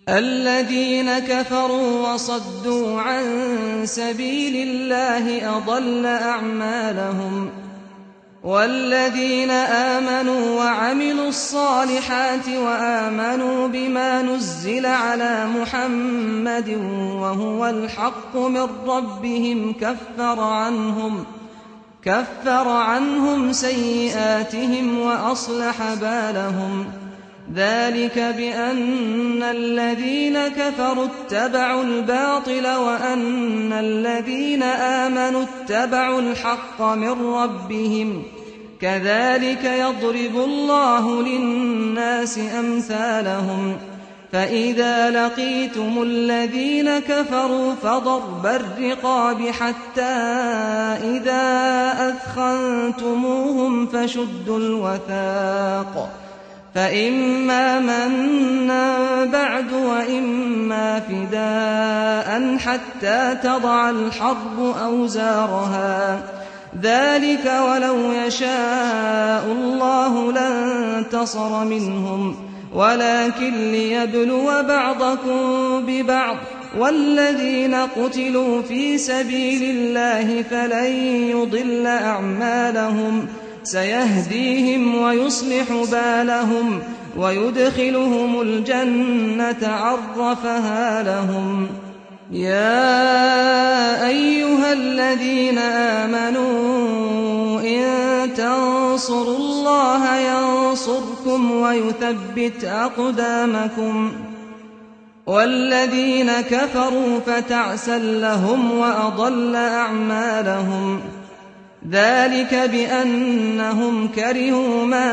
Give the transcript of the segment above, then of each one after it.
الذين كفروا وصدوا عن سبيل الله أضل أعمالهم. والذين آمنوا وعملوا الصالحات وآمنوا بما نزل على محمد وهو الحق من ربهم كفر عنهم سيئاتهم وأصلح بالهم. ذلك بأن الذين كفروا اتبعوا الباطل وأن الذين آمنوا اتبعوا الحق من ربهم. كذلك يضرب الله للناس أمثالهم. فإذا لقيتم الذين كفروا فضرب الرقاب حتى إذا أثخنتموهم فشدوا الوثاق، فإما منا بعد وإما فداء حتى تضع الحرب أوزارها. ذلك ولو يشاء الله لانتصر منهم ولكن ليبلو بعضكم ببعض. والذين قتلوا في سبيل الله فلن يضل أعمالهم سيهديهم ويصلح بالهم ويدخلهم الجنة عرفها لهم. يا أيها الذين آمنوا إن تنصروا الله ينصركم ويثبت أقدامكم. والذين كفروا فتعسا لهم وأضل أعمالهم. ذلك بأنهم كرهوا ما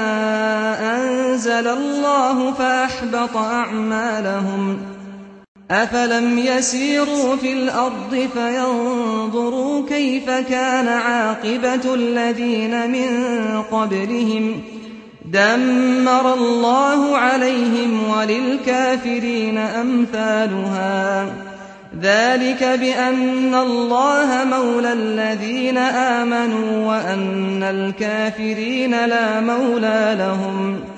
أنزل الله فأحبط أعمالهم. أفلم يسيروا في الأرض فينظروا كيف كان عاقبة الذين من قبلهم دمر الله عليهم وللكافرين أمثالها. ذلك بأن الله مولى الذين آمنوا وأن الكافرين لا مولى لهم.